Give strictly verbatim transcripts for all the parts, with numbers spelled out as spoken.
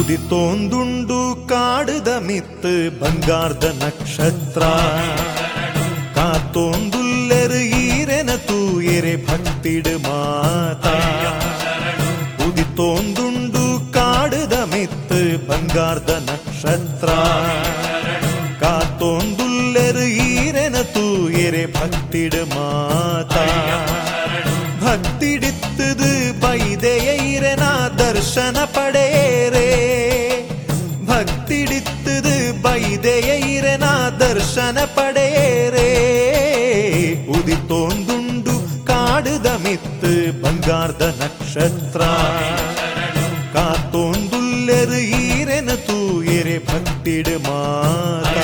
ಉದಿತೋಂದುಂಡು ಕಾಡದ ಮಿತ್ತು ಬಂಗಾರದ ನಕ್ಷತ್ರ ಕಾತೋಂದುಲ್ಲೆರು ಈರೆನ ತೂಯರೆ ಭಕ್ತಿಡು ಮಾತಾ ಉದಿತೋಂದುಂಡು ಕಾಡದ ಮಿತ್ತು ಬಂಗಾರದ ನಕ್ಷತ್ರ ಕಾತೋಂದುಲ್ಲೆರು ಈರೆನ ತೂಯರೆ ಭಕ್ತಿಡು ಮಾತಾ ಭಕ್ತಿಡಿತ್ತದು ಬೈದೆಯ ಈರೆನ ದರ್ಶನ ಪಡೆಯೇರೆ ಭಕ್ತಿಡಿತ್ತದು ಬೈದೆಯ ಈರೆನ ದರ್ಶನ ಪಡೆಯೇರೆ ಉದಿತೋಂದುಂಡು ಕಾಡದ ಮಿತ್ತು ಬಂಗಾರದ ನಕ್ಷತ್ರ ಕಾತೋಂದುಲ್ಲೆರು ಈರೆನ ತೂಯರೆ ಭಕ್ತಿಡು ಮಾತಾ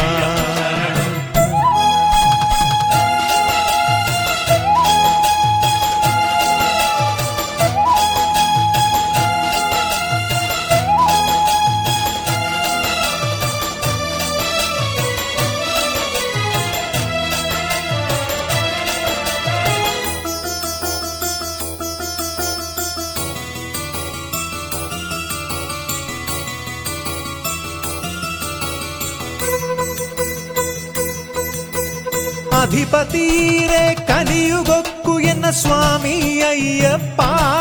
ಅಧಿಪತೀರೆ ಕಲಿಯುಗಕ್ಕೂ ಎನ್ನ ಸ್ವಾಮಿ ಅಯ್ಯಪ್ಪ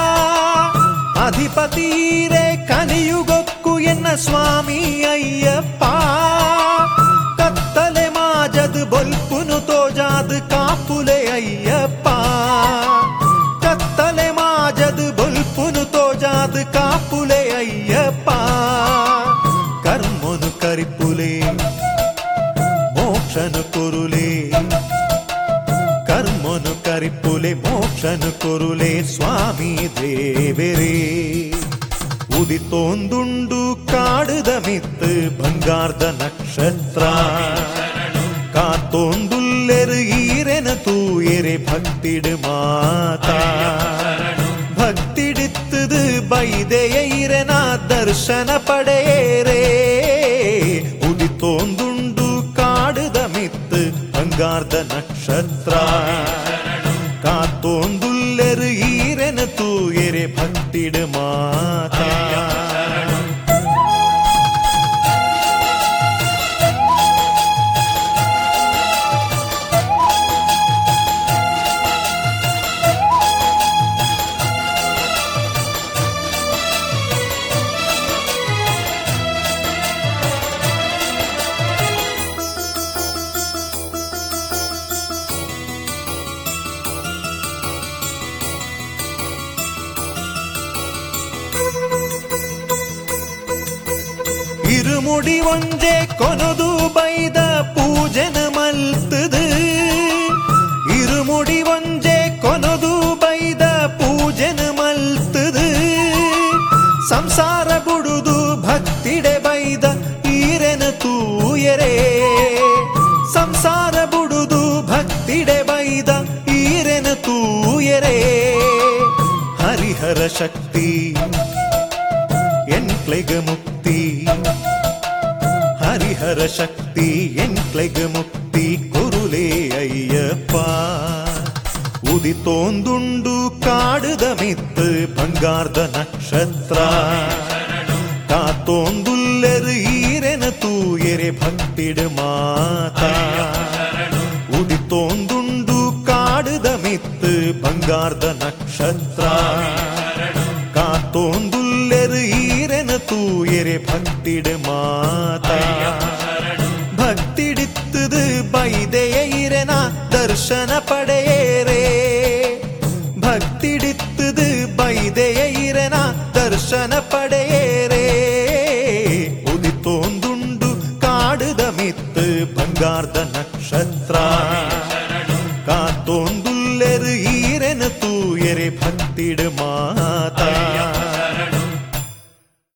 ಅಧಿಪತೀರೆ ಕಲಿಯುಗಕ್ಕೂ ಎನ್ನ ಸ್ವಾಮಿ ಅಯ್ಯಪ್ಪ ಕತ್ತಲೆ ಮಾಜದು ಬೊಲ್ಪುನು ತೋಜಾದು ಕಾಪುಲೆ ಅಯ್ಯಪ್ಪ ಕತ್ತಲೆ ಮಾಜದು ಬೊಲ್ಪುನು ತೋಜಾದು ಕಾಪುಲೆ ಅಯ್ಯಪ್ಪ ಕರ್ಮನು ಕರಿಪುಲೆ ಮೋಕ್ಷನು ಕೊರುಲೆ ಕರ್ಮನು ಕರಿಪುಲೆ ಮೋಕ್ಷನು ಕೊರುಲೆ ಸ್ವಾಮಿ ದೇವರೇ ಉದಿತೋಂದುಂಡು ಕಾಡದ ಮಿತ್ತು ಬಂಗಾರದ ನಕ್ಷತ್ರ ಕಾತೋಂದುಲ್ಲೆರು ಈರೆನ ತೂಯರೆ ಭಕ್ತಿಡು ಮಾತಾ ಭಕ್ತಿಡಿತ್ತದು ಬೈದೆಯ ಈರೆನ ದರ್ಶನ ಪಡೆಯೇರೆ ಉದಿತೋಂದುಂಡು ಕಾಡದ ಮಿತ್ತು ಬಂಗಾರದ ನಕ್ಷತ್ರ ಕಾತೋಂದುಲ್ಲೆರು ಈರೆನ ತೂಯರೆ ಭಕ್ತಿಡು ಮಾತಾ ഇരുമുടി ಒಂಜೆ ಕೊನದು ಬೈದ ಪೂಜನ ಮಲ್ತದು ഇരുമുಡಿ ಒಂಜೆ ಕೊನದು ಬೈದ ಪೂಜನ ಮಲ್ತದು ಸಂಸಾರ ಬುಡುದು ಭಕ್ತಿಡೆ ಬೈದ ಈರೆನ ತೂಯರೆ ಸಂಸಾರ ಬುಡುದು ಭಕ್ತಿಡೆ ಬೈದ ಈರೆನ ತೂಯರೆ ಹರಿಹರ ಶಕ್ತಿ ಎನ್ಕ್ಲೆಗ ಮುಕ್ತಿ ಹರಿಹರ ಶಕ್ತಿ ಎನ್ಕ್ಲೆಗ ಮುಕ್ತಿ ಕೊರುಲೆ ಅಯ್ಯಪ್ಪ ಉದಿತೋಂದುಂಡು ಕಾಡದ ಮಿತ್ತು ಬಂಗಾರದ ನಕ್ಷತ್ರ ಕಾತೋಂದುಲ್ಲೆರು ಈರೆನ ತೂಯರೆ ಭಕ್ತಿಡು ಮಾತಾ ಉದಿತೋಂದುಂಡು ಕಾಡದ ಮಿತ್ತು ಬಂಗಾರದ ನಕ್ಷತ್ರ ಕಾತೋಂದುಲ್ಲೆರು ಈರೆನ ತೂಯರೆ ಭಕ್ತಿಡು ಮಾತಾ ಭಕ್ತಿಡಿತ್ತದು ಬೈದೆಯ ಈರೆನ ದರ್ಶನ ಪಡೆಯೇರೆ ಭಕ್ತಿಡಿತ್ತದು ಬೈದೆಯ ಈರೆನ ದರ್ಶನ ಪಡೆಯೇರೆ ಉದಿತೋಂದುಂಡು ಕಾಡದ ಮಿತ್ತು ಬಂಗಾರದ ನಕ್ಷತ್ರ ಕಾತೋಂದುಲ್ಲೆರು ಈರೆನ ತೂಯರೆ ಭಕ್ತಿಡು ಮಾತಾ